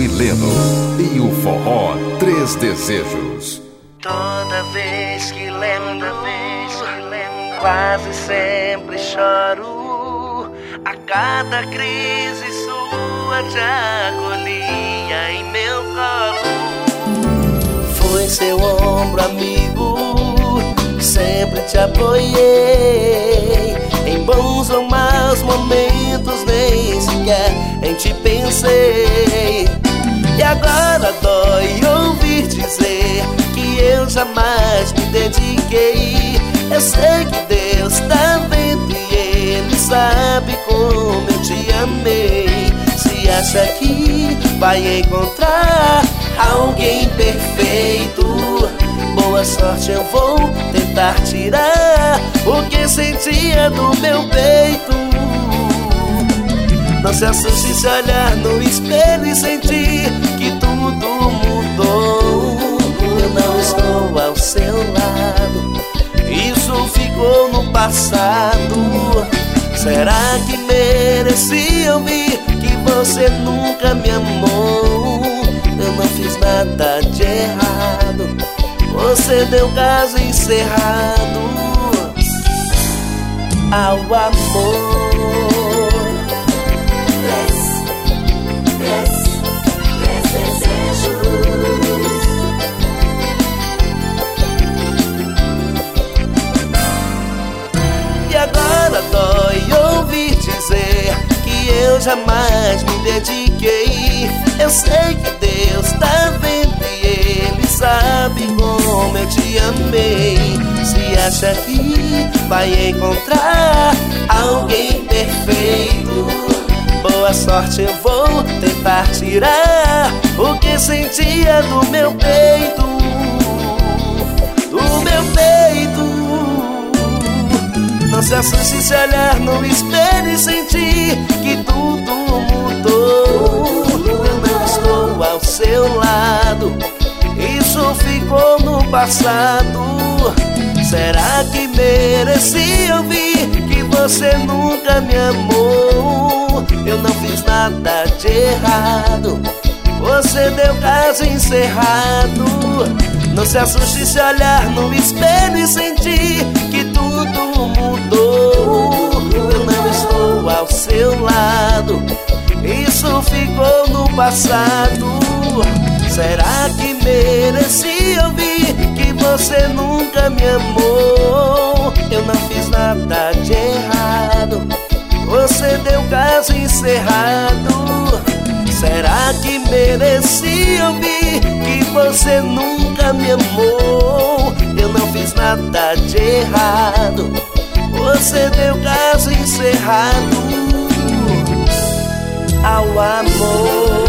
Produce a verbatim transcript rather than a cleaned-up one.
e Leno e o forró Três Desejos. Toda vez que lembro, quase sempre choro. A cada crise sua te acolhia em meu colo. Foi seu ombro amigo, sempre te apoiei. Em bons ou maus momentos, nem sequer em ti pensei. E agora dói ouvir dizer que eu jamais me dediquei. Eu sei que Deus tá vendo e Ele sabe como eu te amei. Se acha que vai encontrar alguém perfeito, boa sorte, eu vou tentar tirar o que sentia do meu peito. Não se assuste se olhar no espelho e sentir que tudo mudou. Eu não estou ao seu lado, isso ficou no passado. Será que merecia ouvir que você nunca me amou? Eu não fiz nada de errado, você deu caso encerrado ao amor. E agora dói ouvir dizer que eu jamais me dediquei. Eu sei que Deus tá vendo e Ele sabe como eu te amei. Se acha que vai encontrar alguém perfeito, boa sorte, eu vou tentar tirar o que sentia do meu peito. Do meu peito. Não se assuste se olhar no espelho e sentir que tudo mudou. Eu não estou ao seu lado, isso ficou no passado. Será que merecia ouvir que você nunca me amou? Eu não fiz nada de errado, você deu caso encerrado. Não se assuste se olhar no espelho e sentir que tudo mudou. Eu não estou ao seu lado, isso ficou no passado. Será que merecia ouvir que você nunca me amou? Eu não fiz nada de errado, você deu caso encerrado. Será que merecia ouvir que você nunca me amou? Eu não fiz nada de errado, você deu caso encerrado ao amor.